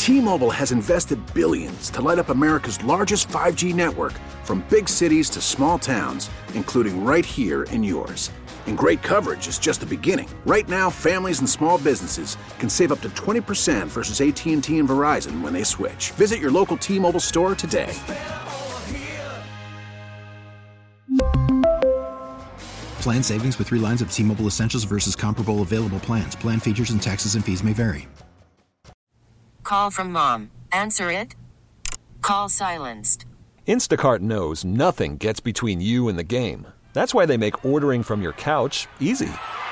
T-Mobile has invested billions to light up America's largest 5G network, from big cities to small towns, including right here in yours. And great coverage is just the beginning. Right now, families and small businesses can save up to 20% versus AT&T and Verizon when they switch. Visit your local T-Mobile store today. Plan savings with 3 lines of T-Mobile Essentials versus comparable available plans. Plan features and taxes and fees may vary. Call from mom. Answer it. Call silenced. Instacart knows nothing gets between you and the game. That's why they make ordering from your couch easy.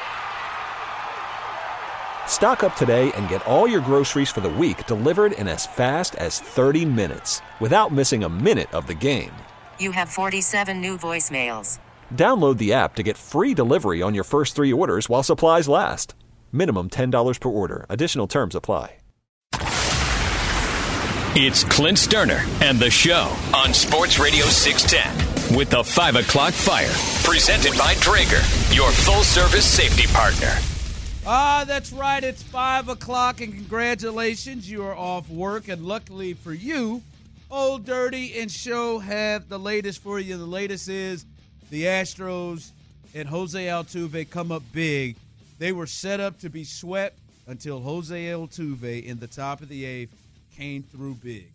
Stock up today and get all your groceries for the week delivered in as fast as 30 minutes without missing a minute of the game. You have 47 new voicemails. Download the app to get free delivery on your first 3 orders while supplies last. Minimum $10 per order. Additional terms apply. It's Clint Sterner and the show on Sports Radio 610 with the 5 o'clock fire. Presented by Draeger, your full-service safety partner. That's right. It's 5 o'clock, and congratulations. You are off work, and luckily for you, Old Dirty and Show have the latest for you. The latest is the Astros and Jose Altuve come up big. They were set up to be swept until Jose Altuve in the top of the 8th came through big.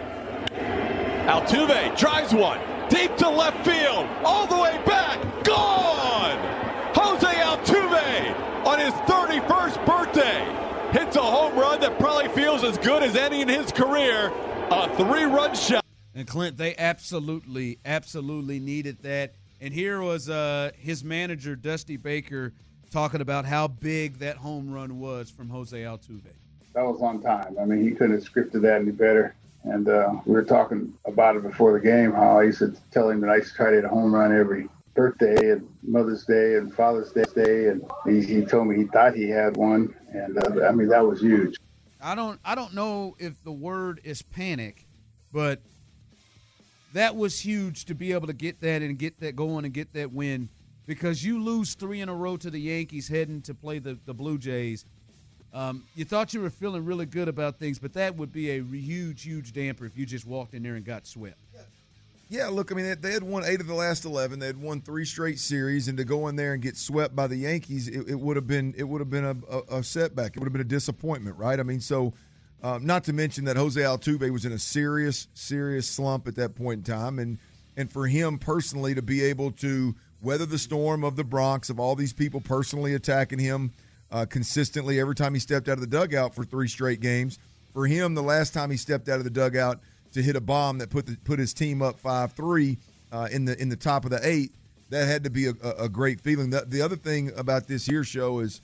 Altuve drives one deep to left field, all the way back, gone! Jose Altuve on his 31st birthday hits a home run that probably feels as good as any in his career, a 3-run shot. And Clint, they absolutely needed that. And here was his manager, Dusty Baker, talking about how big that home run was from Jose Altuve. That was on time. I mean, he couldn't have scripted that any better. And we were talking about it before the game, how I used to tell him that I used to try to hit a home run every birthday and Mother's Day and Father's Day. And he told me he thought he had one. And, I mean, that was huge. I don't know if the word is panic, but that was huge to be able to get that and get that going and get that win, because you lose 3 in a row to the Yankees heading to play the Blue Jays. You thought you were feeling really good about things, but that would be a huge damper if you just walked in there and got swept. Yeah, look, I mean, they had won 8 of the last 11. They had won 3 straight series, and to go in there and get swept by the Yankees, it would have been a setback. It would have been a disappointment, right? I mean, so not to mention that Jose Altuve was in a serious slump at that point in time, and for him personally to be able to weather the storm of the Bronx, of all these people personally attacking him consistently every time he stepped out of the dugout for 3 straight games. For him, the last time he stepped out of the dugout to hit a bomb that put his team up 5-3 in the top of the 8th, that had to be a great feeling. The other thing about this year's show is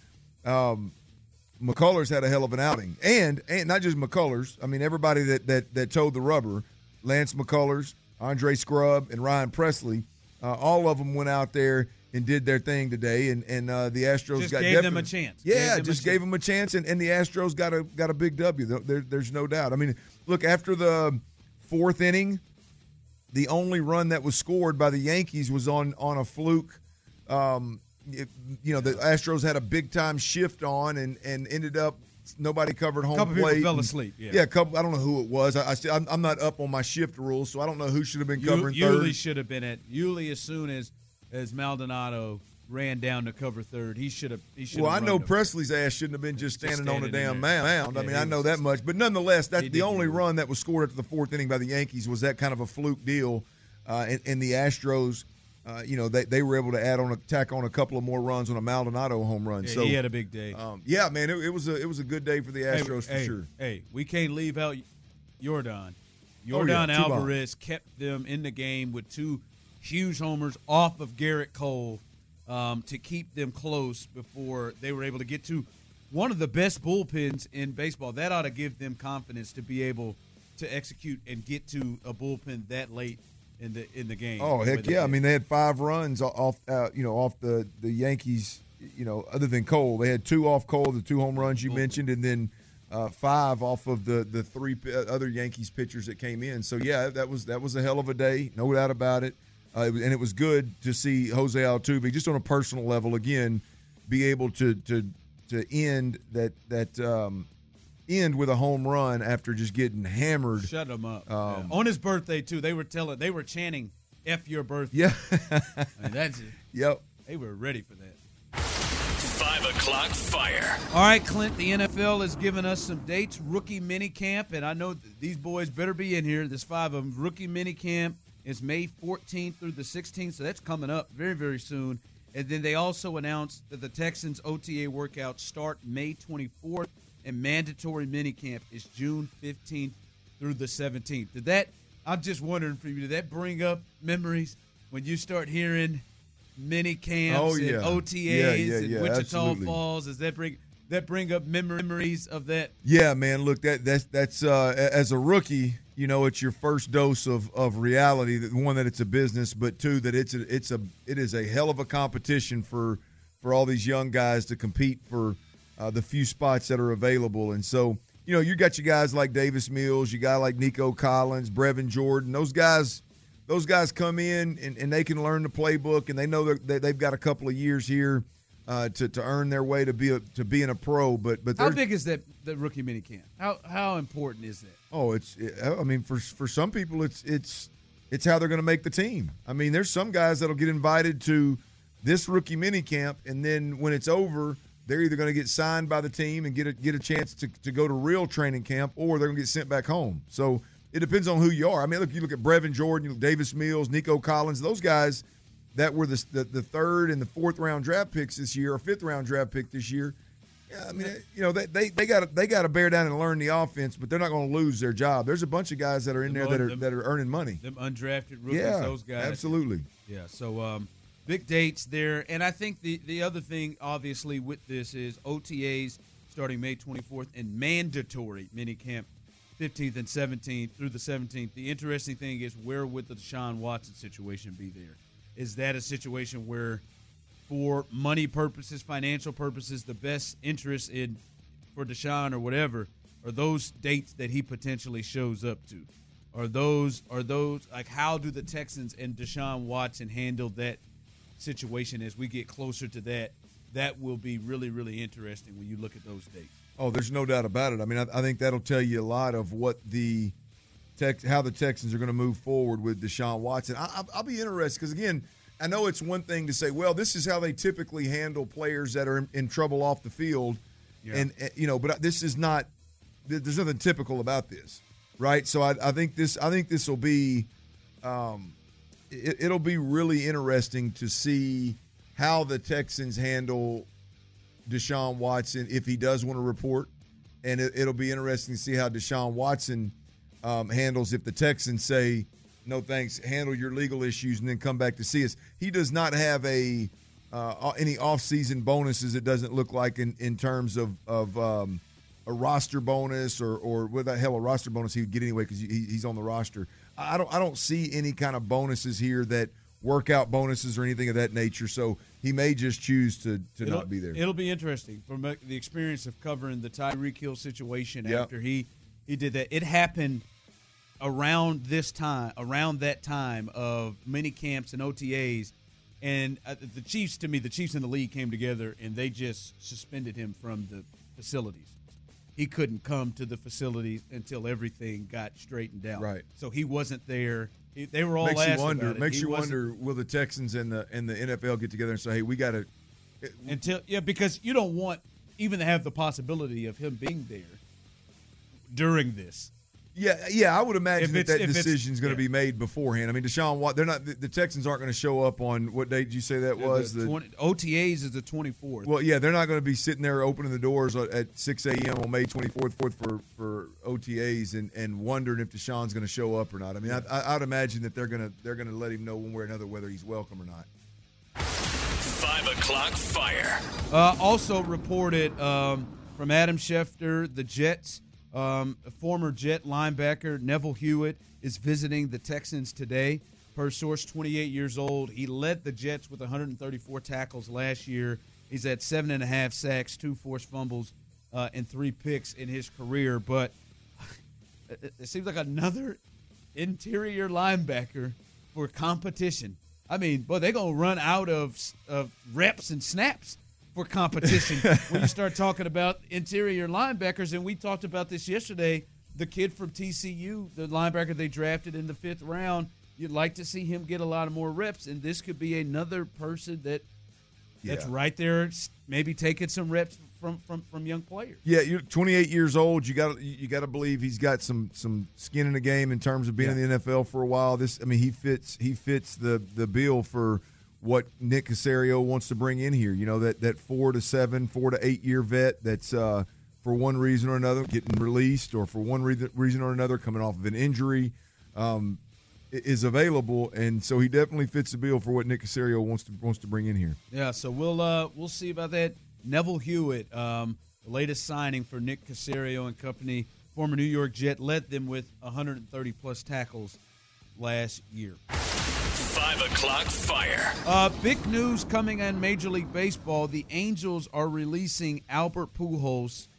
McCullers had a hell of an outing, and not just McCullers. I mean, everybody that towed the rubber, Lance McCullers, Andre Scrub, and Ryan Presley, all of them went out there and did their thing today, and the Astros just gave them a chance. Yeah, gave them a chance, and the Astros got a big W. There's no doubt. I mean, look, after the 4th inning, the only run that was scored by the Yankees was on a fluke. The Astros had a big time shift on and ended up nobody covered home plate. A couple people fell asleep. Yeah, I don't know who it was. I'm not up on my shift rules, so I don't know who should have been covering third. Yuli should have been at Yuli as soon as Maldonado ran down to cover third. He should have. Well, I know Presley's ass shouldn't have been just standing on the damn mound. Yeah, I mean, I know that much. But nonetheless, the only run that was scored after the 4th inning by the Yankees was that kind of a fluke deal. And the Astros, they were able to tack on a couple of more runs on a Maldonado home run. Yeah, so he had a big day. Yeah, man, it was a good day for the Astros for sure. Hey, we can't leave out Yordan. Yordan Alvarez kept them in the game with 2 huge homers off of Garrett Cole to keep them close before they were able to get to one of the best bullpens in baseball. That ought to give them confidence to be able to execute and get to a bullpen that late in the game. Oh, heck yeah. I mean, they had 5 runs off the Yankees, other than Cole. They had 2 off Cole, the 2 home runs you mentioned, and then 5 off of the 3 other Yankees pitchers that came in. So, yeah, that was a hell of a day, no doubt about it. And it was good to see Jose Altuve, just on a personal level, again, be able to end that end with a home run after just getting hammered. Shut them up. Yeah. On his birthday too, they were chanting "F your birthday." Yeah, I mean, that's it. Yep. They were ready for that. 5 o'clock fire. All right, Clint, the NFL has given us some dates. Rookie minicamp, and I know these boys better be in here. There's 5 of them. Rookie minicamp is May 14th through the 16th, so that's coming up very, very soon. And then they also announced that the Texans OTA workouts start May 24th, and mandatory minicamp is June 15th through the 17th. I'm just wondering for you, did that bring up memories when you start hearing mini camps and OTAs and Wichita absolutely. Falls? Does that bring up memories of that? Yeah, man. Look, that's as a rookie, it's your first dose of reality. One, that it's a business, but two, that it is a hell of a competition for all these young guys to compete for the few spots that are available. And so, you got your guys like Davis Mills, you got like Nico Collins, Brevin Jordan. Those guys come in and they can learn the playbook, and they know that they've got a couple of years here to earn their way to being a pro. But how big is that rookie minicamp? How important is that? Oh, for some people it's how they're going to make the team. I mean, there's some guys that'll get invited to this rookie minicamp, and then when it's over, they're either going to get signed by the team and get a chance to go to real training camp, or they're going to get sent back home. So it depends on who you are. I mean, look, you look at Brevin Jordan, Davis Mills, Nico Collins, those guys that were the third and the fourth round draft picks this year, or fifth round draft pick this year. Yeah, I mean, they got to bear down and learn the offense, but they're not going to lose their job. There's a bunch of guys that are in there that are earning money. Them undrafted rookies, those guys. Absolutely. Yeah, so big dates there. And I think the other thing, obviously, with this is OTAs starting May 24th and mandatory minicamp 15th and 17th through the 17th. The interesting thing is, where would the Deshaun Watson situation be there? Is that a situation where, for money purposes, financial purposes, the best interest for Deshaun or whatever are those dates that he potentially shows up to? Are those like, how do the Texans and Deshaun Watson handle that situation as we get closer to that? That will be really, really interesting when you look at those dates. Oh, there's no doubt about it. I mean, I think that'll tell you a lot of what how the Texans are going to move forward with Deshaun Watson. I'll be interested because, again, I know it's one thing to say, well, this is how they typically handle players that are in trouble off the field, and but this is not. There's nothing typical about this, right? So I think this will be, it'll be really interesting to see how the Texans handle Deshaun Watson if he does want to report, and it'll be interesting to see how Deshaun Watson handles if the Texans say, no thanks, handle your legal issues and then come back to see us. He does not have any off-season bonuses, it doesn't look like, in terms of a roster bonus or what the hell a roster bonus he would get anyway because he's on the roster. I don't see any kind of bonuses here, that workout bonuses or anything of that nature. So he may just choose to not be there. It'll be interesting from the experience of covering the Tyreek Hill situation after he did that. It happened around that time of mini camps and OTAs, and the Chiefs in the league came together and they just suspended him from the facilities. He couldn't come to the facilities until everything got straightened out. Right. So he wasn't there. They were all makes asked you wonder. about it. Makes you wonder: will the Texans and the NFL get together and say, "Hey, we got to"? Because you don't want even to have the possibility of him being there during this. Yeah, I would imagine that decision is going to be made beforehand. I mean, Deshaun Watson, the Texans aren't going to show up on what date did you say that was? OTAs is the 24th. Well, yeah, they're not going to be sitting there opening the doors at 6 a.m. on May 24th for OTAs and wondering if Deshaun's going to show up or not. I mean, I'd imagine that they're going to let him know one way or another whether he's welcome or not. 5 o'clock fire. Also reported from Adam Schefter, the Jets. Former Jet linebacker Neville Hewitt is visiting the Texans today. Per source, 28 years old. He led the Jets with 134 tackles last year. He's had 7.5 sacks, 2 forced fumbles, and 3 picks in his career. But it seems like another interior linebacker for competition. I mean, boy, they're going to run out of reps and snaps for competition when you start talking about interior linebackers. And we talked about this yesterday. The kid from TCU, the linebacker they drafted in the 5th round, you'd like to see him get a lot of more reps, and this could be another person that's right there, maybe taking some reps from young players. Yeah, you're 28 years old. You got to believe he's got some skin in the game in terms of being in the NFL for a while. He fits the bill for what Nick Caserio wants to bring in here. You know, that 4 to 8 year vet that's for one reason or another getting released, or for one reason or another coming off of an injury, is available, and so he definitely fits the bill for what Nick Caserio wants to bring in here. Yeah, so we'll see about that. Neville Hewitt, the latest signing for Nick Caserio and company, former New York Jet, led them with 130-plus tackles last year. 5 o'clock fire. Big news coming in Major League Baseball. The Angels are releasing Albert Pujols.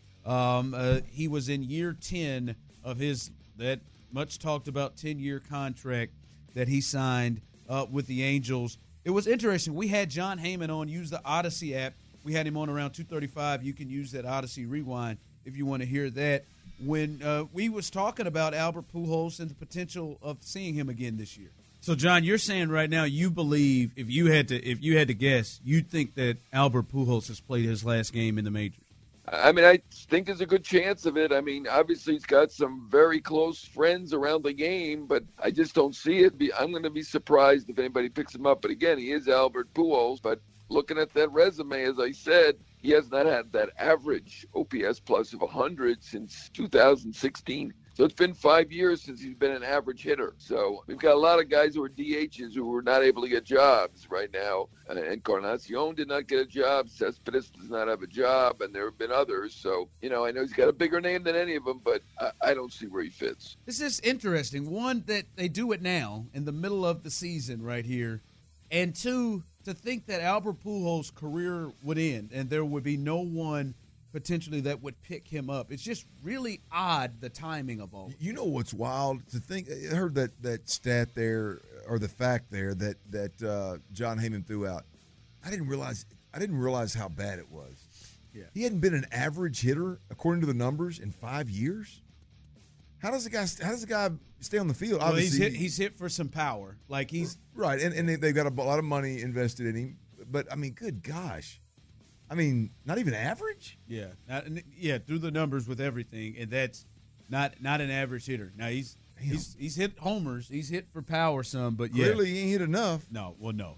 He was in year 10 of that much-talked-about 10-year contract that he signed with the Angels. It was interesting. We had John Heyman on, use the Odyssey app. We had him on around 2:35. You can use that Odyssey Rewind if you want to hear that. When we was talking about Albert Pujols and the potential of seeing him again this year. So, John, you're saying right now you believe, if you had to guess, you'd think that Albert Pujols has played his last game in the majors. I mean, I think there's a good chance of it. I mean, obviously he's got some very close friends around the game, but I just don't see it. I'm going to be surprised if anybody picks him up. But again, he is Albert Pujols. But looking at that resume, as I said, he has not had that average OPS plus of 100 since 2016. So it's been 5 years since he's been an average hitter. So we've got a lot of guys who are DHs who are not able to get jobs right now. Encarnacion did not get a job. Cespedes does not have a job, and there have been others. So, I know he's got a bigger name than any of them, but I don't see where he fits. This is interesting. One, that they do it now in the middle of the season right here. And two, to think that Albert Pujols' career would end and there would be no one potentially that would pick him up. It's just really odd, the timing of all. You know what's wild to think? I heard that stat there, or the fact there that John Heyman threw out. I didn't realize how bad it was. Yeah. He hadn't been an average hitter according to the numbers in 5 years. How does the guy stay on the field? Well, he's hit for some power. Like he's right, and they've got a lot of money invested in him. But I mean, good gosh. I mean, not even average? Yeah. Through the numbers with everything, and that's not an average hitter. Now he's hit homers, he's hit for power some, but clearly he ain't hit enough. No.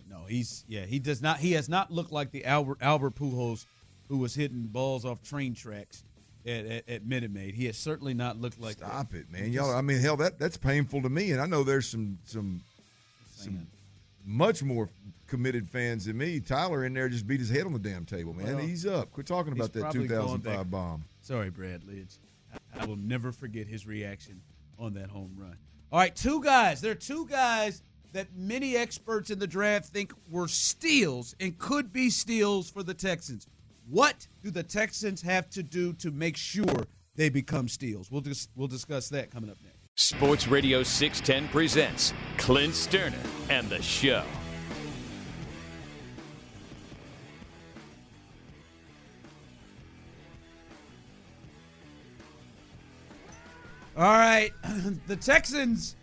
He does not. He has not looked like the Albert Pujols who was hitting balls off train tracks at Minute Maid. He has certainly not looked like that. Stop it, man. Y'all. I mean, hell, that's painful to me, and I know there's some much more committed fans than me. Tyler in there just beat his head on the damn table, man. Well, ease up. Quit talking about that 2005 bomb. Sorry, Brad Lidge. I will never forget his reaction on that home run. All right, two guys. There are two guys that many experts in the draft think were steals and could be steals for the Texans. What do the Texans have to do to make sure they become steals? We'll discuss that coming up next. Sports Radio 610 presents Clint Sterner and the Show. All right, the Texans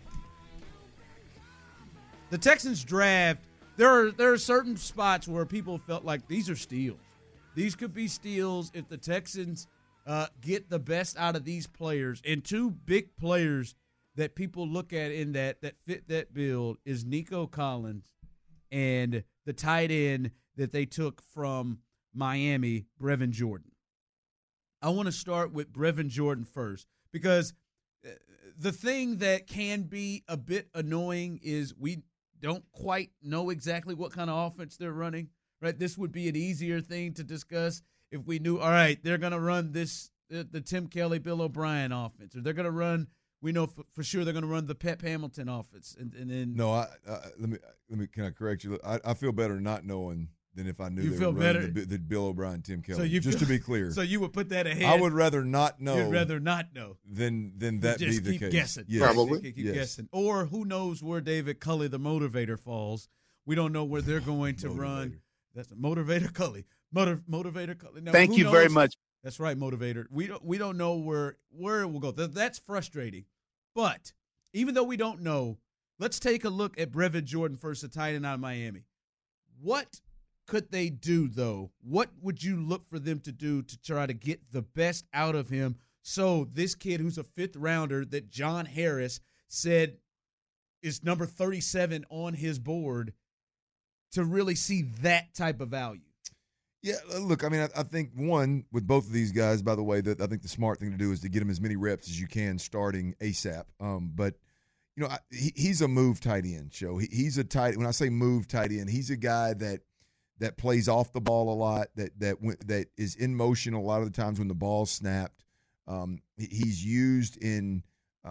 draft. There are certain spots where people felt like these are steals. These could be steals if the Texans get the best out of these players. And two big players that people look at in that fit that build is Nico Collins and the tight end that they took from Miami, Brevin Jordan. I want to start with Brevin Jordan first because the thing that can be a bit annoying is we don't quite know exactly what kind of offense they're running. Right, this would be an easier thing to discuss if we knew, all right, they're going to run the Tim Kelly, Bill O'Brien offense, or they're going to run, we know for sure they're going to run the Pep Hamilton offense. And then no, let me can I correct you? I feel better not knowing than if I knew you they feel were better running the Bill O'Brien, Tim Kelly. So you just to be clear, so you would put that ahead. I would rather not know. You'd rather not know than that just be the keep case. Guessing. Yes. Probably keep guessing, or who knows where David Culley, the motivator, falls. We don't know where they're going to run. That's a motivator, Culley. Motivator. No, Thank you very much. That's right, motivator. We don't know where it will go. That's frustrating. But even though we don't know, let's take a look at Brevin Jordan first, a tight end out of Miami. What could they do, though? What would you look for them to do to try to get the best out of him so this kid who's a fifth-rounder that John Harris said is number 37 on his board to really see that type of value? Yeah, look, I mean, I think, one, with both of these guys, by the way, that I think the smart thing to do is to get them as many reps as you can starting ASAP. But, you know, he's a move tight end, Joe. He's a tight – when I say move tight end, he's a guy that plays off the ball a lot, that is in motion a lot of the times when the ball's snapped. He's used in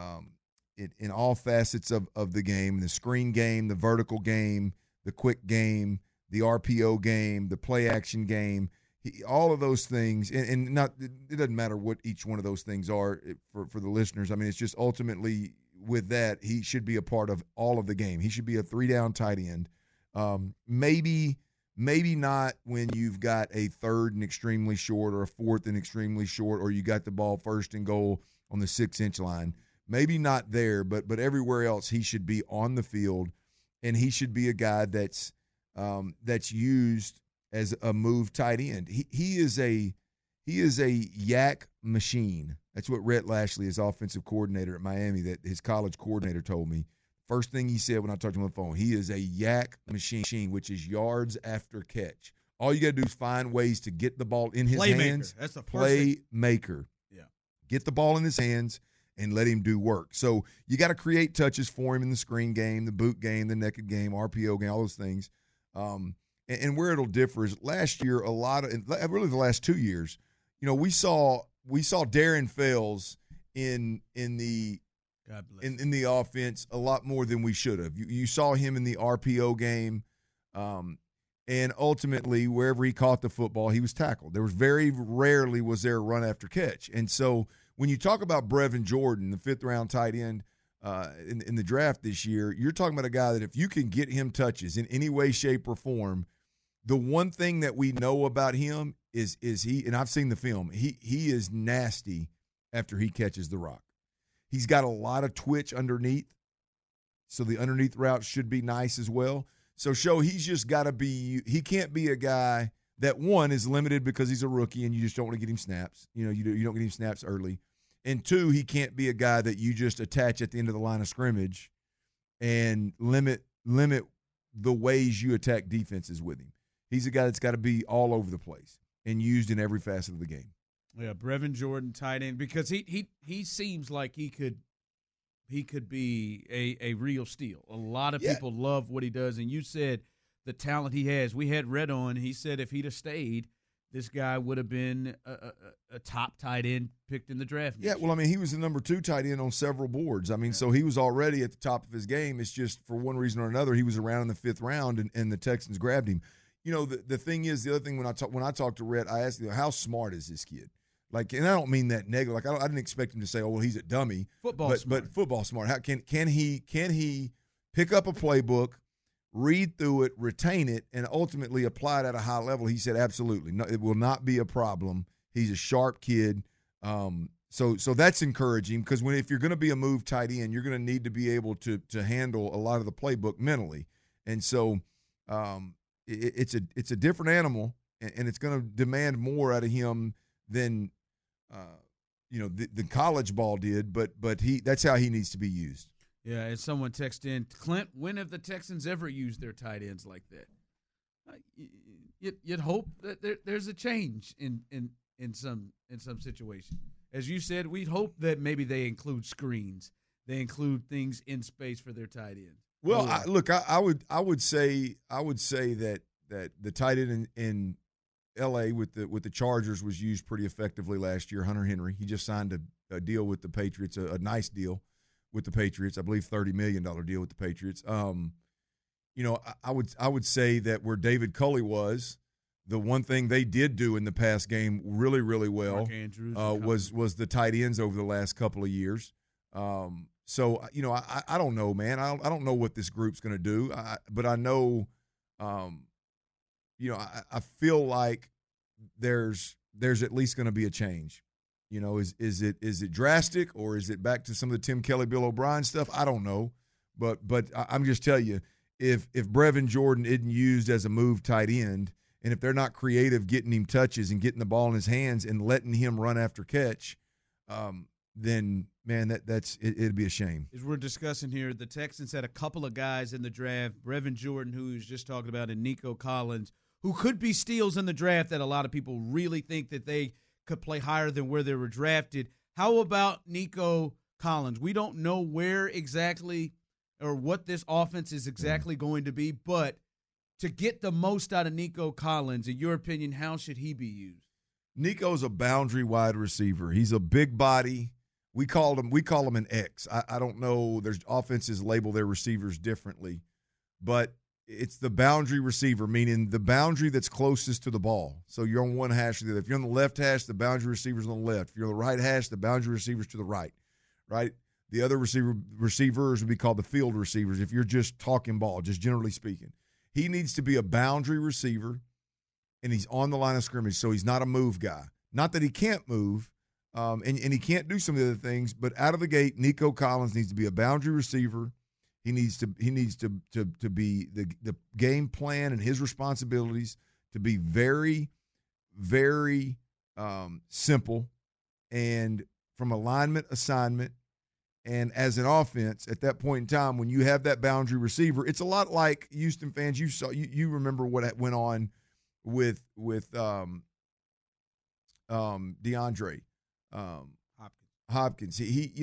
all facets of the game, the screen game, the vertical game, the quick game, the RPO game, the play action game, all of those things, and not it doesn't matter what each one of those things are for the listeners. I mean, it's just ultimately with that, he should be a part of all of the game. He should be a 3-down tight end. Maybe not when you've got a third and extremely short or a fourth and extremely short, or you got the ball first and goal on the 6-inch line. Maybe not there, but everywhere else he should be on the field, and he should be a guy that's used as a move tight end. He is a yak machine. That's what Rhett Lashley, his offensive coordinator at Miami, that his college coordinator told me. First thing he said when I talked to him on the phone, he is a yak machine, which is yards after catch. All you got to do is find ways to get the ball in his hands. That's the playmaker. Yeah. Get the ball in his hands and let him do work. So you got to create touches for him in the screen game, the boot game, the naked game, RPO game, all those things. And where it'll differ is last year, really the last 2 years, you know, we saw Darren Fells in the offense a lot more than we should have. You saw him in the RPO game, and ultimately wherever he caught the football, he was tackled. There was very rarely was there a run after catch. And so when you talk about Brevin Jordan, the 5th-round tight end in the draft this year, you're talking about a guy that if you can get him touches in any way, shape, or form, the one thing that we know about him is he, and I've seen the film, he is nasty after he catches the rock. He's got a lot of twitch underneath, so the underneath route should be nice as well. So, he's just got to be – he can't be a guy that, one, is limited because he's a rookie and you just don't want to get him snaps. You know, you don't get him snaps early. And, two, he can't be a guy that you just attach at the end of the line of scrimmage and limit the ways you attack defenses with him. He's a guy that's got to be all over the place and used in every facet of the game. Yeah, Brevin Jordan, tight end, because he seems like he could be a real steal. A lot of people love what he does, and you said the talent he has. We had Red on. He said if he'd have stayed, this guy would have been a top tight end picked in the draft. Yeah, well, I mean, he was the number 2 tight end on several boards. I mean, so he was already at the top of his game. It's just for one reason or another, he was around in the 5th round, and the Texans grabbed him. You know, the thing is, the other thing when I talked to Rhett, I asked him, how smart is this kid? Like, and I don't mean that negative. Like, I didn't expect him to say, "Oh, well, he's a dummy." But football smart. How can he pick up a playbook, read through it, retain it, and ultimately apply it at a high level? He said, absolutely. No, it will not be a problem. He's a sharp kid. So that's encouraging because if you're going to be a move tight end, you're going to need to be able to handle a lot of the playbook mentally. And so it's a different animal, and it's going to demand more out of him than the college ball did, but that's how he needs to be used. Yeah, and someone texted in, Clint, when have the Texans ever used their tight ends like that? You'd hope that there's a change in some situation. As you said, we'd hope that maybe they include screens, they include things in space for their tight ends. Well, I would say that the tight end in L.A. with the Chargers was used pretty effectively last year. Hunter Henry, he just signed a deal with the Patriots, a nice deal with the Patriots. I believe $30 million deal with the Patriots. I would say that where David Culley was, the one thing they did do in the past game really, really well was the tight ends over the last couple of years. So I don't know, man. I don't know what this group's going to do, but I know. I feel like there's at least going to be a change. You know, is it drastic, or is it back to some of the Tim Kelly, Bill O'Brien stuff? I don't know, but I'm just telling you, if Brevin Jordan isn't used as a move tight end, and if they're not creative getting him touches and getting the ball in his hands and letting him run after catch, then man, it'd be a shame. As we're discussing here, the Texans had a couple of guys in the draft, Brevin Jordan, who he was just talking about, and Nico Collins, who could be steals in the draft that a lot of people really think that they could play higher than where they were drafted. How about Nico Collins? We don't know where exactly or what this offense is exactly going to be, but to get the most out of Nico Collins, in your opinion, how should he be used? Nico's a boundary wide receiver. He's a big body. We call him an X. I don't know. There's offenses label their receivers differently, but it's the boundary receiver, meaning the boundary that's closest to the ball. So you're on one hash or the other. If you're on the left hash, the boundary receiver's on the left. If you're on the right hash, the boundary receiver's to the right. The other receivers would be called the field receivers if you're just talking ball, just generally speaking. He needs to be a boundary receiver, and he's on the line of scrimmage, so he's not a move guy. Not that he can't move, and he can't do some of the other things, but out of the gate, Nico Collins needs to be a boundary receiver. He needs to be the game plan and his responsibilities to be very, very simple, and from alignment, assignment, and as an offense at that point in time when you have that boundary receiver, it's a lot like Houston fans. You remember what went on with DeAndre Hopkins.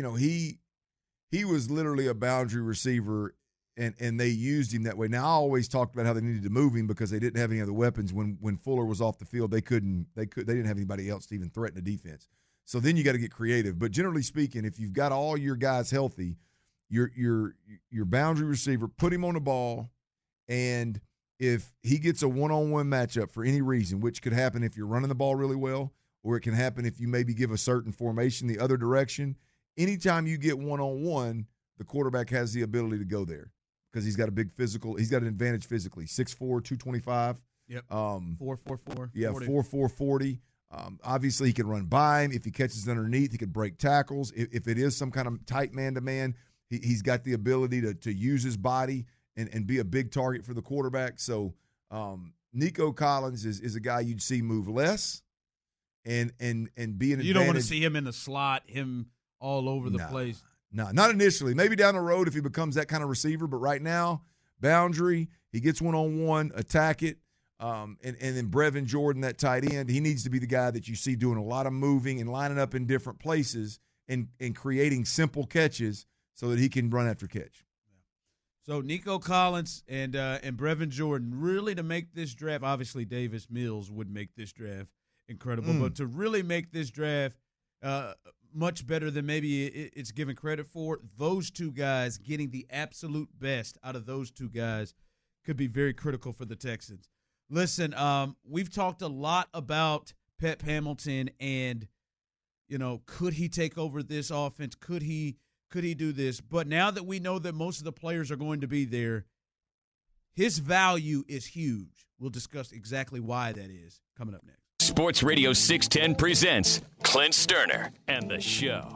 He was literally a boundary receiver, and they used him that way. Now, I always talked about how they needed to move him because they didn't have any other weapons. When Fuller was off the field, they didn't have anybody else to even threaten the defense. So then you got to get creative. But generally speaking, if you've got all your guys healthy, your boundary receiver, put him on the ball, and if he gets a one-on-one matchup for any reason, which could happen if you're running the ball really well, or it can happen if you maybe give a certain formation the other direction, anytime you get one-on-one, the quarterback has the ability to go there because he's got a big physical. He's got an advantage physically, 6'4", 225. Yep, 4.44. Yeah, 4.4, 40. Obviously, he can run by him. If he catches underneath, he could break tackles. If it is some kind of tight man-to-man, he's got the ability to use his body and be a big target for the quarterback. So Nico Collins is a guy you'd see move less and be an advantage. You don't want to see him in the slot, him all over the place. No, not initially. Maybe down the road if he becomes that kind of receiver. But right now, boundary, he gets one-on-one, attack it. And then Brevin Jordan, that tight end, he needs to be the guy that you see doing a lot of moving and lining up in different places and creating simple catches so that he can run after catch. So Nico Collins and Brevin Jordan, really to make this draft, obviously Davis Mills would make this draft incredible, but to really make this draft much better than maybe it's given credit for, those two guys getting the absolute best out of those two guys could be very critical for the Texans. Listen, we've talked a lot about Pep Hamilton and, could he take over this offense? Could he do this? But now that we know that most of the players are going to be there, his value is huge. We'll discuss exactly why that is coming up next. Sports Radio 610 presents Clint Sterner and the Show.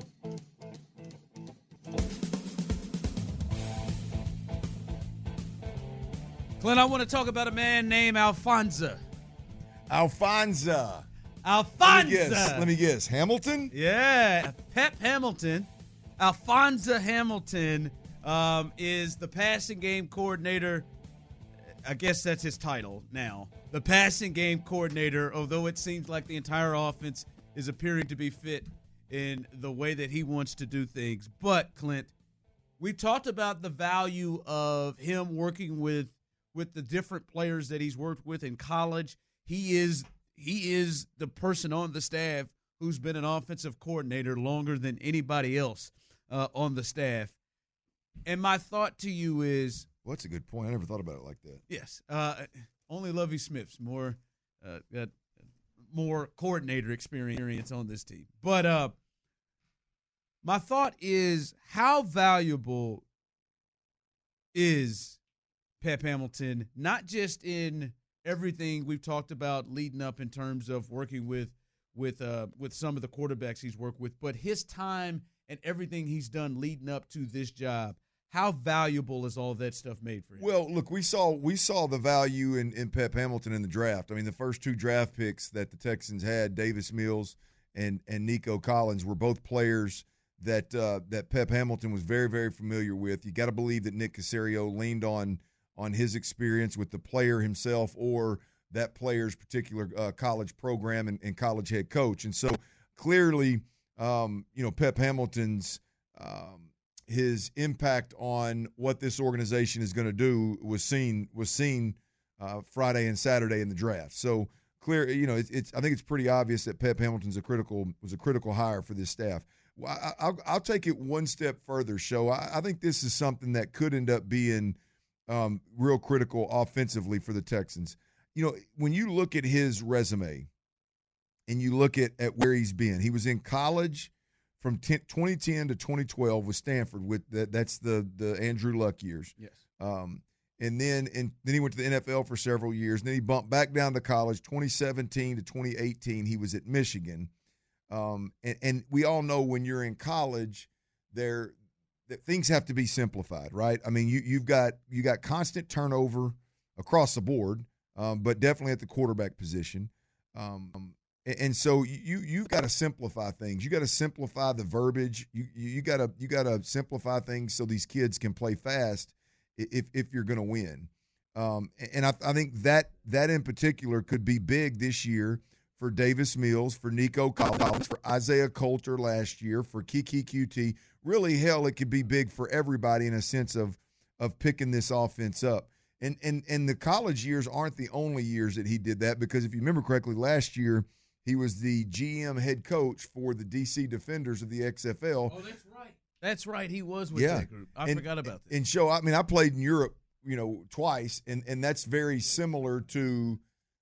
Clint, I want to talk about a man named Alphonza. Alphonza. Let me guess. Hamilton? Yeah, Pep Hamilton. Alphonza Hamilton is the passing game coordinator. I guess that's his title now. The passing game coordinator, although it seems like the entire offense is appearing to be fit in the way that he wants to do things. But, Clint, we talked about the value of him working with the different players that he's worked with in college. He is the person on the staff who's been an offensive coordinator longer than anybody else on the staff. And my thought to you is, well, that's a good point. I never thought about it like that. Yes. Only Lovie Smith's got more coordinator experience on this team. But my thought is, how valuable is Pep Hamilton, not just in everything we've talked about leading up in terms of working with some of the quarterbacks he's worked with, but his time and everything he's done leading up to this job, how valuable is all that stuff made for him? Well, look, we saw the value in Pep Hamilton in the draft. I mean, the first 2 draft picks that the Texans had, Davis Mills and Nico Collins, were both players that Pep Hamilton was very, very familiar with. You got to believe that Nick Caserio leaned on his experience with the player himself or that player's particular college program and college head coach. And so clearly, Pep Hamilton's his impact on what this organization is going to do was seen Friday and Saturday in the draft. So clear, I think it's pretty obvious that Pep Hamilton's was a critical hire for this staff. I'll take it one step further, Sho. I think this is something that could end up being real critical offensively for the Texans. When you look at his resume and you look at where he's been, he was in college from 2010 to 2012 with Stanford. That's the Andrew Luck years. Yes. And then he went to the NFL for several years. And then he bumped back down to college. 2017 to 2018, he was at Michigan. And we all know when you're in college, that things have to be simplified, right? I mean, you got constant turnover across the board, but definitely at the quarterback position. And so you've got to simplify things. You got to simplify the verbiage. You got to simplify things so these kids can play fast if you're going to win. And I think that in particular could be big this year for Davis Mills, for Nico Collins, for Isaiah Coulter last year, for Kiki QT. Really, hell, it could be big for everybody in a sense of picking this offense up. And the college years aren't the only years that he did that, because if you remember correctly, last year he was the GM head coach for the DC Defenders of the XFL. Oh, that's right. That's right. He was with that group. I forgot about that. And so, I mean, I played in Europe, twice, and that's very similar to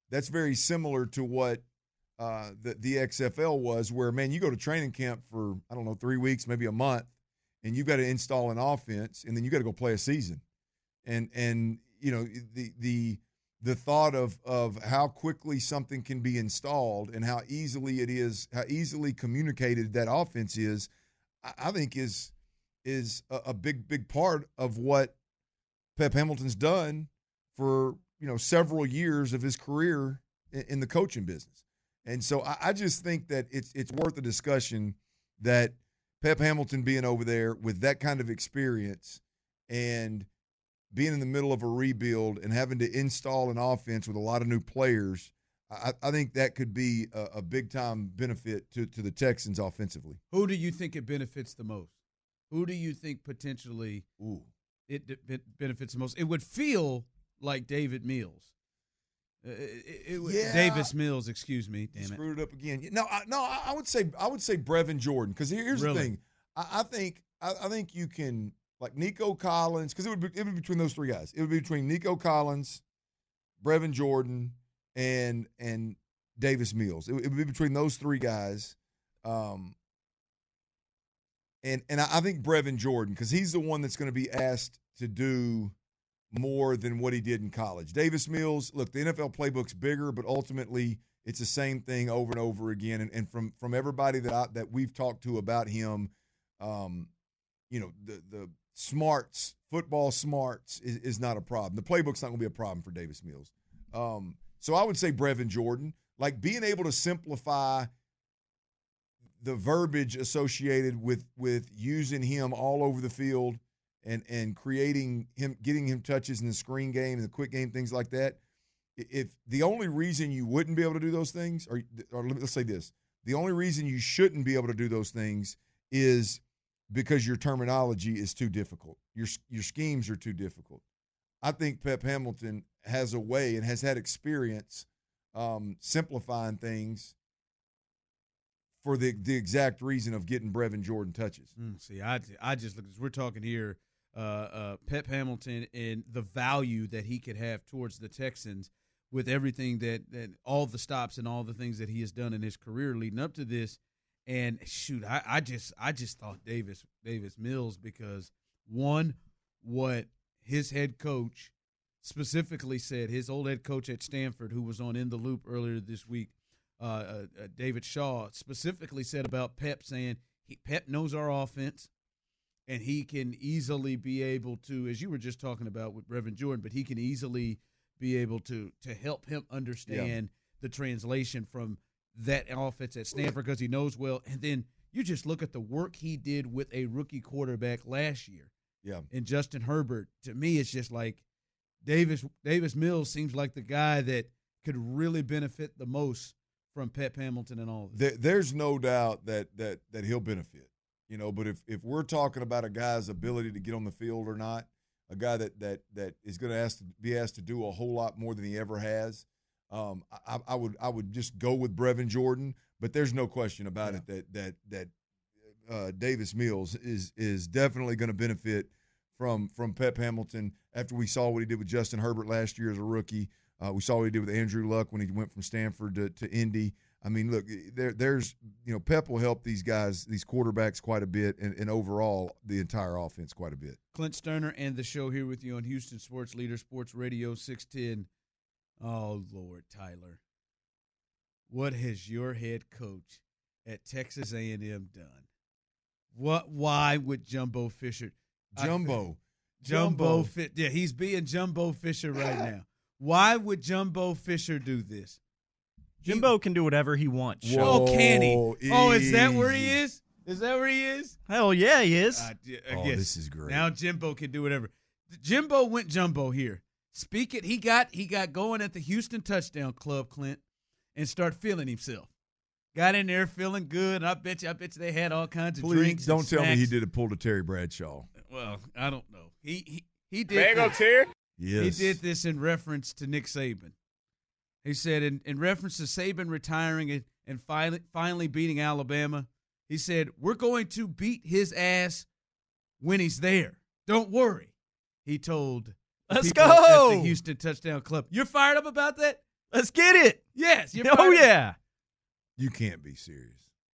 what the XFL was, where, man, you go to training camp for, 3 weeks, maybe a month, and you've got to install an offense, and then you got to go play a season. And the thought of how quickly something can be installed and how easily communicated that offense is, I think is a big part of what Pep Hamilton's done for several years of his career in the coaching business. And so I just think that it's worth a discussion that Pep Hamilton being over there with that kind of experience and being in the middle of a rebuild and having to install an offense with a lot of new players, I think that could be a big-time benefit to the Texans offensively. Who do you think it benefits the most? Who do you think potentially it benefits the most? It would feel like David Mills. Davis Mills, excuse me. Damn it. Screwed it up again. No, I would say Brevin Jordan, because here's the thing. I think you can, like Nico Collins, because it would be between those three guys. It would be between Nico Collins, Brevin Jordan, and Davis Mills. It would be between those three guys. And I think Brevin Jordan, because he's the one that's going to be asked to do more than what he did in college. Davis Mills, look, the NFL playbook's bigger, but ultimately it's the same thing over and over again. And from everybody that we've talked to about him, the smarts, football smarts is not a problem. The playbook's not going to be a problem for Davis Mills. So I would say Brevin Jordan, like being able to simplify the verbiage associated with using him all over the field and creating him, getting him touches in the screen game and the quick game, things like that. If the only reason you wouldn't be able to do those things, or let's say this, the only reason you shouldn't be able to do those things is because your terminology is too difficult. Your schemes are too difficult. I think Pep Hamilton has a way and has had experience simplifying things for the exact reason of getting Brevin Jordan touches. See, I just look, we're talking here, Pep Hamilton and the value that he could have towards the Texans with everything that all the stops and all the things that he has done in his career leading up to this. And shoot, I just thought Davis Mills, because one, what his head coach specifically said, his old head coach at Stanford, who was on In the Loop earlier this week, David Shaw, specifically said about Pep, saying Pep knows our offense, and he can easily be able to, as you were just talking about with Reverend Jordan, but he can easily be able to help him understand the translation from that offense at Stanford because he knows well. And then you just look at the work he did with a rookie quarterback last year. Yeah. And Justin Herbert, to me, it's just like Davis Mills seems like the guy that could really benefit the most from Pep Hamilton and all of this. There's no doubt that he'll benefit, but if we're talking about a guy's ability to get on the field or not, a guy that is going to be asked to do a whole lot more than he ever has, I would just go with Brevin Jordan, but there's no question about it that Davis Mills is definitely going to benefit from Pep Hamilton after we saw what he did with Justin Herbert last year as a rookie. We saw what he did with Andrew Luck when he went from Stanford to Indy. I mean, look, there's Pep will help these guys, these quarterbacks quite a bit, and overall the entire offense quite a bit. Clint Sterner and the show here with you on Houston Sports Leader Sports Radio 610. Oh, Lord, Tyler. What has your head coach at Texas A&M done? Why would Jumbo Fisher? Jumbo Fisher. Yeah, he's being Jumbo Fisher right now. Why would Jumbo Fisher do this? Jimbo can do whatever he wants. Oh, can he? Oh, is that where he is? Is that where he is? Hell yeah, he is. This is great. Now Jimbo can do whatever. Jimbo went Jumbo here. Speak it. He got going at the Houston Touchdown Club, Clint, and start feeling himself. Got in there feeling good. I bet you they had all kinds of drinks. Don't and tell snacks. me he did a pull to Terry Bradshaw. Well, I don't know. He did. Mango Terry? Yes. He did this in reference to Nick Saban. He said in reference to Saban retiring and finally beating Alabama, he said, "We're going to beat his ass when he's there. Don't worry," he told Let's people go at the Houston Touchdown Club. You're fired up about that? Let's get it. Yes. Oh, yeah. You can't be serious.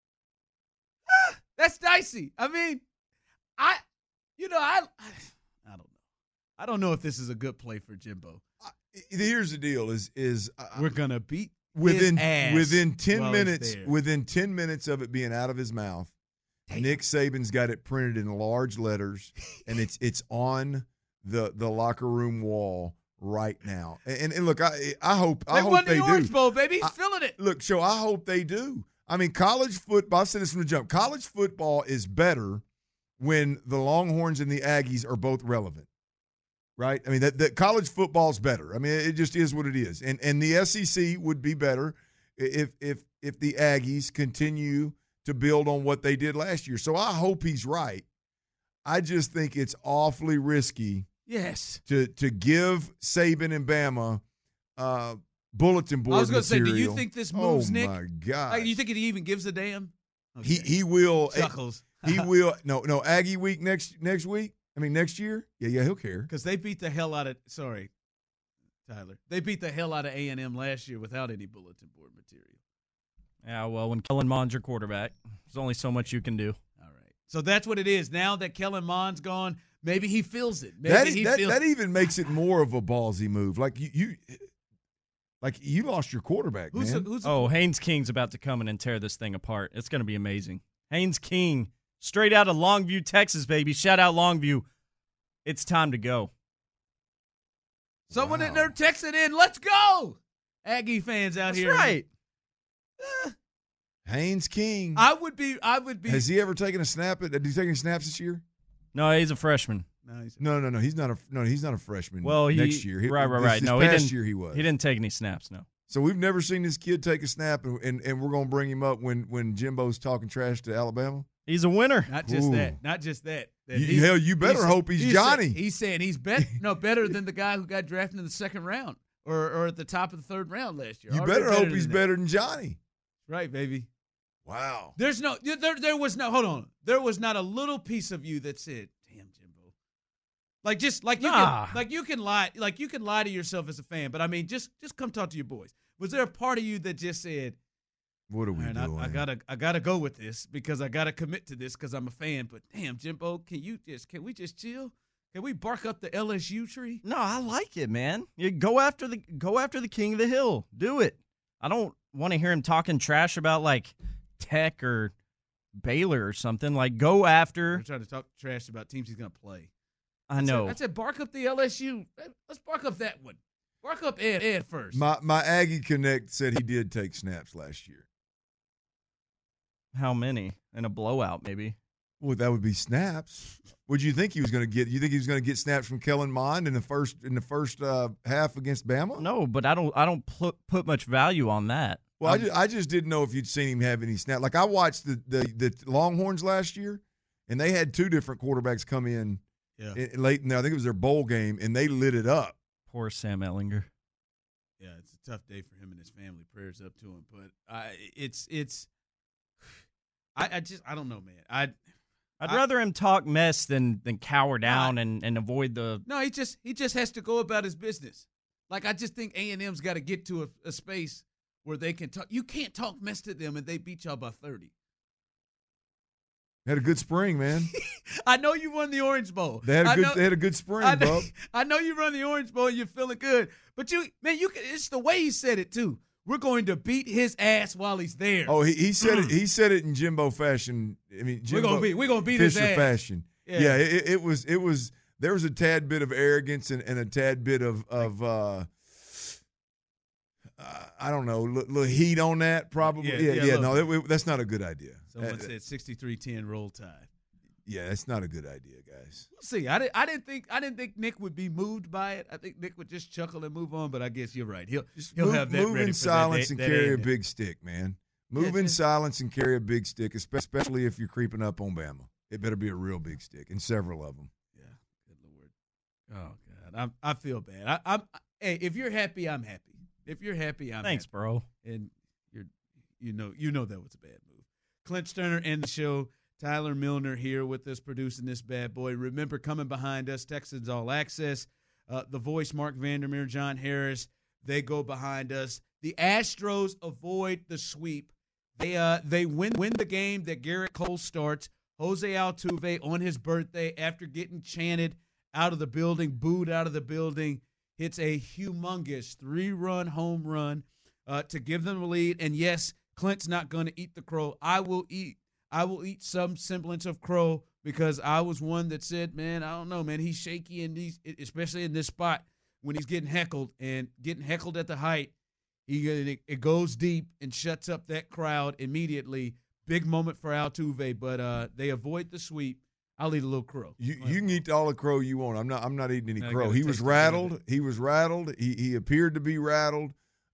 That's dicey. I mean, I don't know. I don't know if this is a good play for Jimbo. Here's the deal: is we're gonna beat within his ass within 10 minutes there. within 10 minutes of it being out of his mouth. Damn. Nick Saban's got it printed in large letters, and it's on the locker room wall right now. And look, I hope they won the do. Orange Bowl, baby. He's feeling it. Look, I hope they do. I mean, college football. I've said this from the jump. College football is better when the Longhorns and the Aggies are both relevant. Right? I mean, that college football is better. I mean, it just is what it is. And the SEC would be better if the Aggies continue to build on what they did last year. So I hope he's right. I just think it's awfully risky. Yes. To give Saban and Bama bulletin board material. I was going to say, do you think this moves Nick? Oh, my God. Do you think he even gives a damn? Okay. He will. Chuckles. He will. No, Aggie week next week. I mean, next year? Yeah, he'll care. Because they beat the hell out of – sorry, Tyler. They beat the hell out of A&M last year without any bulletin board material. Yeah, well, when Kellen Mond's your quarterback, there's only so much you can do. All right. So that's what it is. Now that Kellen Mond's gone, maybe he feels it. That even makes it more of a ballsy move. Like you lost your quarterback, man. Haynes King's about to come in and tear this thing apart. It's going to be amazing. Haynes King, straight out of Longview, Texas, baby. Shout out Longview. It's time to go. Someone in there texted in, let's go. Aggie fans out here. That's right. Haynes King. I would be. Has he ever taken a snap? Did he take any snaps this year? No, he's a freshman. No. He's not a freshman. Well, next year. Right. No, past year he was. He didn't take any snaps. No. So we've never seen this kid take a snap, and we're going to bring him up when Jimbo's talking trash to Alabama. He's a winner. Not just that. You better hope he's Johnny. He's saying he's better than the guy who got drafted in the second round or at the top of the third round last year. You better hope he's better than Johnny. Right, baby. Wow. There was not a little piece of you that said, "Damn, Jimbo." You can lie to yourself as a fan, but I mean, just come talk to your boys. Was there a part of you that just said, "What are we doing? I gotta go with this because I gotta commit to this because I'm a fan." But damn, Jimbo, can we just chill? Can we bark up the LSU tree? No, I like it, man. You go after the king of the hill. Do it. I don't want to hear him talking trash about like Tech or Baylor or something. Like, go after. We're trying to talk trash about teams he's going to play. I know. I said bark up the LSU. Let's bark up that one. Bark up Ed first. My Aggie Connect said he did take snaps last year. How many? In a blowout, maybe. Well, that would be snaps. Would you think he was going to get? You think he was going to get snaps from Kellen Mond in the first half against Bama? No, but I don't put much value on that. Well, I just didn't know if you'd seen him have any snap. Like I watched the Longhorns last year, and they had two different quarterbacks come in late in there. I think it was their bowl game, and they lit it up. Poor Sam Ehlinger. Yeah, it's a tough day for him and his family. Prayers up to him, but I don't know, man. I'd rather him talk mess than cower down and avoid the. No, he just has to go about his business. Like I just think A&M's got to get to a space where they can talk. You can't talk mess to them and they beat y'all by 30. Had a good spring, man. I know you won the Orange Bowl. They had a good spring, Bub. I know you run the Orange Bowl and you're feeling good, but it's the way he said it too. We're going to beat his ass while he's there. Oh, he said it. He said it in Jimbo fashion. I mean, Jimbo we're gonna beat Fisher his ass fashion. Yeah, it was. There was a tad bit of arrogance and a tad bit of I don't know, little heat on that probably. Yeah. No, that's not a good idea. Someone said 63-10 roll Tide. Yeah, that's not a good idea, guys. We'll see. I didn't think Nick would be moved by it. I think Nick would just chuckle and move on. But I guess you're right. He'll have that move ready in for silence that and that carry a day. big stick, man. Move in silence and carry a big stick, especially if you're creeping up on Bama. It better be a real big stick, and several of them. Yeah, good Lord. Oh God, I feel bad. Hey, if you're happy, I'm happy. If you're happy, I'm Thanks, happy. bro. And you know that was a bad move. Clint Sterner and the show. Tyler Milner here with us producing this bad boy. Remember, coming behind us, Texans All Access. The voice, Mark Vandermeer, John Harris, they go behind us. The Astros avoid the sweep. They win the game that Garrett Cole starts. Jose Altuve on his birthday after getting chanted out of the building, booed out of the building, hits a humongous 3-run home run to give them the lead. And yes, Clint's not going to eat the crow. I will eat some semblance of crow because I was one that said, man, I don't know, man, he's shaky in these, especially in this spot when he's getting heckled at the height. It goes deep and shuts up that crowd immediately. Big moment for Altuve, but they avoid the sweep. I'll eat a little crow. You can eat all the crow you want. I'm not eating any crow. He was rattled. He appeared to be rattled.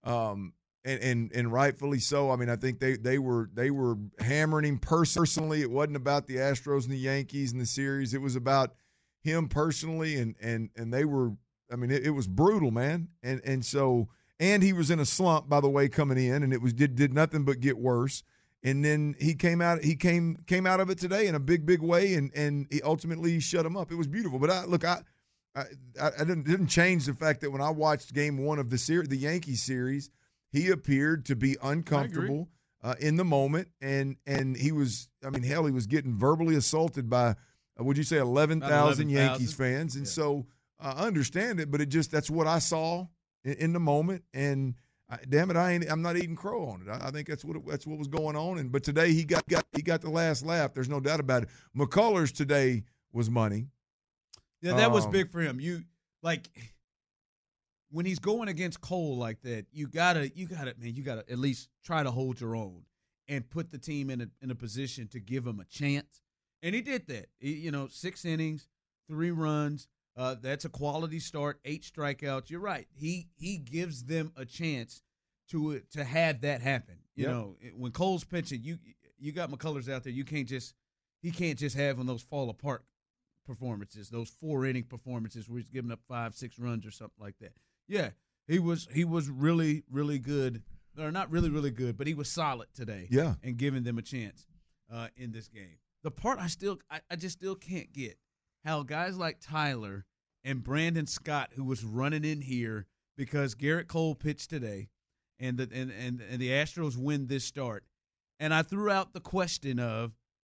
And rightfully so. I mean, I think they were hammering him personally. It wasn't about the Astros and the Yankees in the series. It was about him personally, and they were. I mean, it was brutal, man. And so he was in a slump, by the way, coming in, and it was did nothing but get worse. And then he came out. He came out of it today in a big way, and he ultimately shut him up. It was beautiful. But I didn't change the fact that when I watched Game 1 of the Yankees series, he appeared to be uncomfortable in the moment, and he was. I mean, hell, he was getting verbally assaulted by, would you say, 11,000 Yankees fans, and so I understand it, but that's what I saw in the moment, and. Damn it! I'm not eating crow on it. I think that's what was going on. But today he got the last laugh. There's no doubt about it. McCullers today was money. Yeah, that was big for him. You like when he's going against Cole like that. You gotta at least try to hold your own and put the team in a position to give him a chance. And he did that. 6 innings, 3 runs. That's a quality start, 8 strikeouts. You're right. He gives them a chance to have that happen. You know, when Cole's pitching, you got McCullers out there. He can't just have on those fall apart performances, those 4-inning performances where he's giving up 5-6 runs or something like that. Yeah, he was really, really good. Or not really, really good, but he was solid today. Yeah, and giving them a chance in this game. The part I just still can't get. How guys like Tyler and Brandon Scott, who was running in here because Garrett Cole pitched today, and the Astros win this start, and I threw out the question of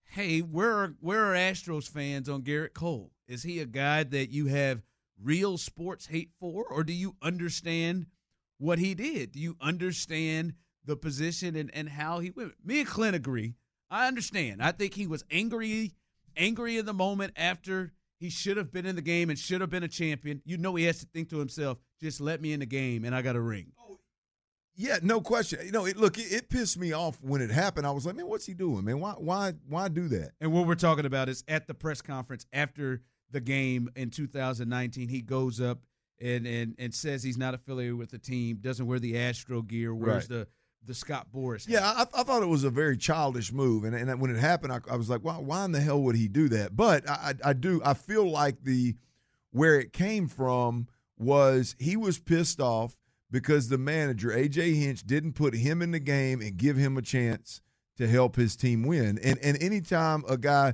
hey, where are Astros fans on Garrett Cole? Is he a guy that you have real sports hate for, or do you understand what he did? Do you understand the position and how he went? Me and Clint agree. I understand. I think he was angry in the moment after he should have been in the game and should have been a champion. You know, he has to think to himself, just let me in the game and I got a ring. Yeah, no question. You know, it pissed me off when it happened. I was like, man, what's he doing, man? Why do that? And what we're talking about is at the press conference after the game in 2019, he goes up and says he's not affiliated with the team, doesn't wear the Astro gear, wears the Scott Boras hat. Yeah, I thought it was a very childish move, and when it happened, I was like, why in the hell would he do that? But I feel like where it came from was he was pissed off because the manager, A.J. Hinch, didn't put him in the game and give him a chance to help his team win. And anytime a guy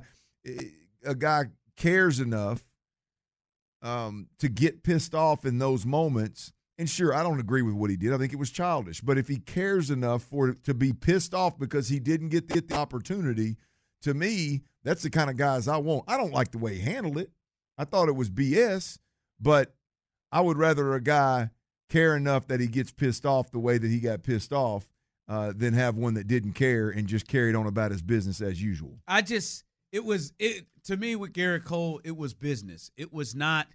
cares enough to get pissed off in those moments, and sure, I don't agree with what he did. I think it was childish. But if he cares enough to be pissed off because he didn't get the opportunity, to me, that's the kind of guys I want. I don't like the way he handled it. I thought it was BS, but I would rather a guy care enough that he gets pissed off the way that he got pissed off than have one that didn't care and just carried on about his business as usual. To me, with Garrett Cole, it was business. It was not,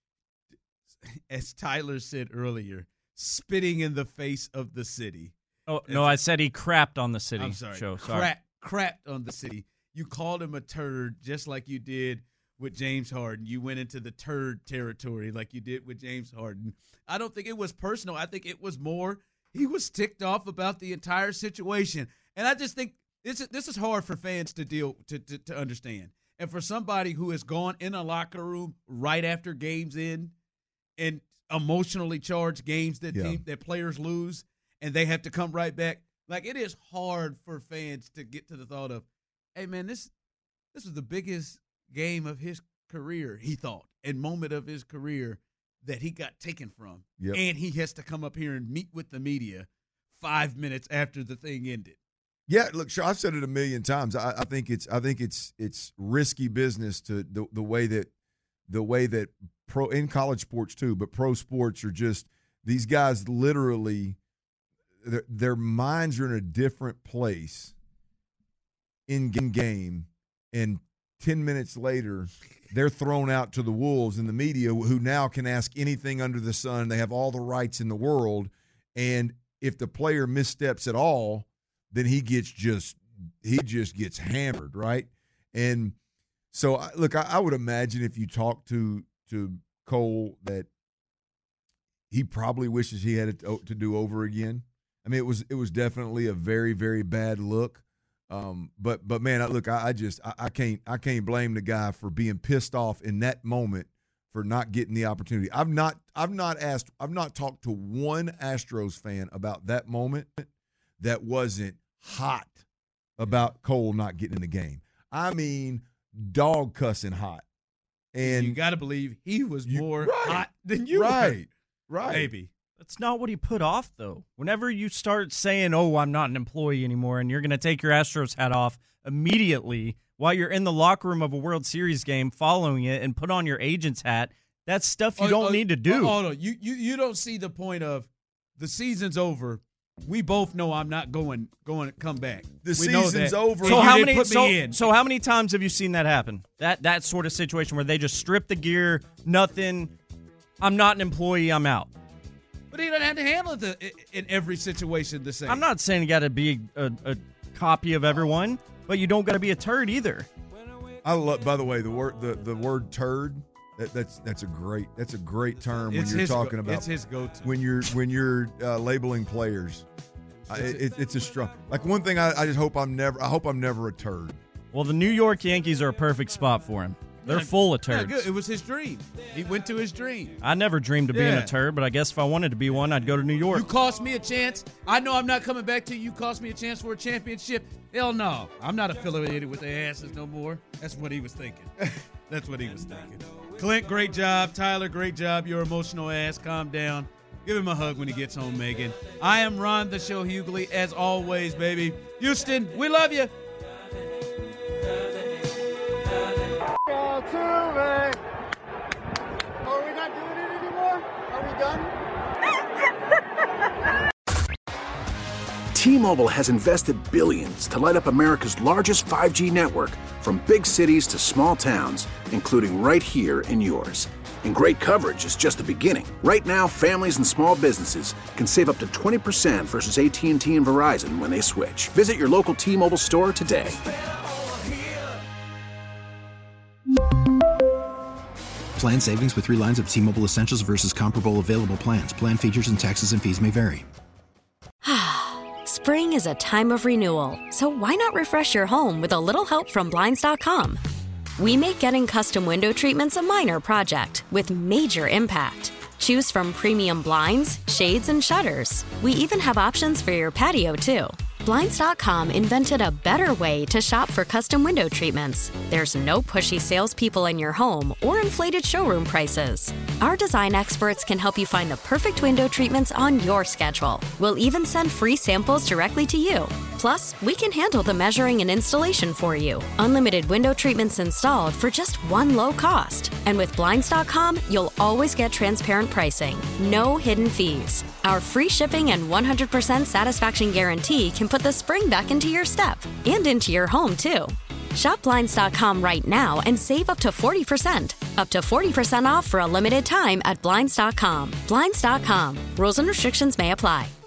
as Tyler said earlier, spitting in the face of the city. Oh, no, I said he crapped on the city. I'm sorry. Show. Sorry. Crapped on the city. You called him a turd just like you did with James Harden. You went into the turd territory like you did with James Harden. I don't think it was personal. I think it was more he was ticked off about the entire situation. And I just think this is hard for fans to understand. And for somebody who has gone in a locker room right after games end and emotionally charged games that players lose and they have to come right back, like it is hard for fans to get to the thought of, hey, man, this was the biggest game of his career, he thought, and moment of his career that he got taken from. Yep. And he has to come up here and meet with the media 5 minutes after the thing ended. Yeah, look, sure, I've said it a million times. I think it's risky business to the way that pro in college sports too, but pro sports are just these guys literally their minds are in a different place in game, and 10 minutes later they're thrown out to the wolves in the media who now can ask anything under the sun. They have all the rights in the world, and if the player missteps at all, then he just gets hammered, right? And so, look, I would imagine if you talk to Cole that he probably wishes he had it to do over again. I mean, it was definitely a very, very bad look. But man, look, I can't blame the guy for being pissed off in that moment for not getting the opportunity. I've not talked to one Astros fan about that moment that wasn't hot about Cole not getting in the game. I mean, dog cussing hot. And you got to believe he was more hot than you were. Right. Maybe. That's not what he put off, though. Whenever you start saying, oh, I'm not an employee anymore, and you're going to take your Astros hat off immediately while you're in the locker room of a World Series game following it and put on your agent's hat, that's stuff you don't need to do. Hold on. You don't see the point of the season's over. We both know I'm not going to come back. The season's over. So how many times have you seen that happen? That sort of situation where they just strip the gear, nothing, I'm not an employee, I'm out. But he doesn't have to handle it in every situation the same. I'm not saying you got to be a copy of everyone, but you don't got to be a turd either. I love, by the way, the word turd. That's a great term when you're talking about. It's his go-to when you're labeling players. It's a strong. Like one thing I just hope I'm never a turd. Well, the New York Yankees are a perfect spot for him. They're full of turds. Yeah, good. It was his dream. He went to his dream. I never dreamed of being a turd, but I guess if I wanted to be one, I'd go to New York. You cost me a chance. I know I'm not coming back to you. You cost me a chance for a championship. Hell no. I'm not affiliated with the asses no more. That's what he was thinking. Clint, great job. Tyler, great job. Your emotional ass. Calm down. Give him a hug when he gets home, Megan. I am Ron the Show Hughley, as always, baby. Houston, we love you. Altuve. Are we not doing it anymore? Are we done? T-Mobile has invested billions to light up America's largest 5G network, from big cities to small towns, including right here in yours. And great coverage is just the beginning. Right now, families and small businesses can save up to 20% versus AT&T and Verizon when they switch. Visit your local T-Mobile store today. Plan savings with 3 lines of T-Mobile Essentials versus comparable available plans. Plan features and taxes and fees may vary. Spring is a time of renewal, so why not refresh your home with a little help from Blinds.com? We make getting custom window treatments a minor project with major impact. Choose from premium blinds, shades, and shutters. We even have options for your patio, too. Blinds.com invented a better way to shop for custom window treatments. There's no pushy salespeople in your home or inflated showroom prices. Our design experts can help you find the perfect window treatments on your schedule. We'll even send free samples directly to you. Plus, we can handle the measuring and installation for you. Unlimited window treatments installed for just one low cost. And with Blinds.com, you'll always get transparent pricing. No hidden fees. Our free shipping and 100% satisfaction guarantee can put the spring back into your step and into your home, too. Shop Blinds.com right now and save up to 40%. Up to 40% off for a limited time at Blinds.com. Blinds.com. Rules and restrictions may apply.